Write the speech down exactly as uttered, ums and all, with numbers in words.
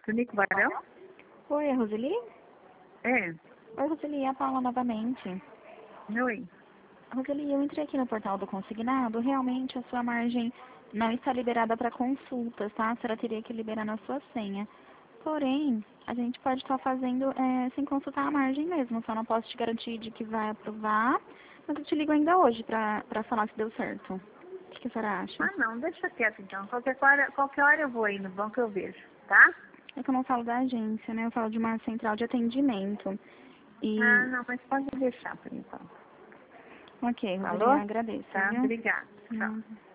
Tonico Barão? Oi, é Roseli? É. Oi, Roseli, é a Paula novamente. Oi. Roseli, eu entrei aqui no portal do consignado, realmente a sua margem não está liberada para consultas, tá? A senhora teria que liberar na sua senha. Porém, a gente pode estar fazendo é, sem consultar a margem mesmo, só não posso te garantir de que vai aprovar, mas eu te ligo ainda hoje para falar se deu certo. O que, que a senhora acha? Ah, não, deixa quieto então. Qualquer hora, qualquer hora eu vou aí no banco eu vejo, tá? É que eu não falo da agência, né? Eu falo de uma central de atendimento. Ah, E, não, mas pode deixar por enquanto. ok, Roseli, eu Falou? agradeço, Tá, viu? obrigada. Tchau. Hum.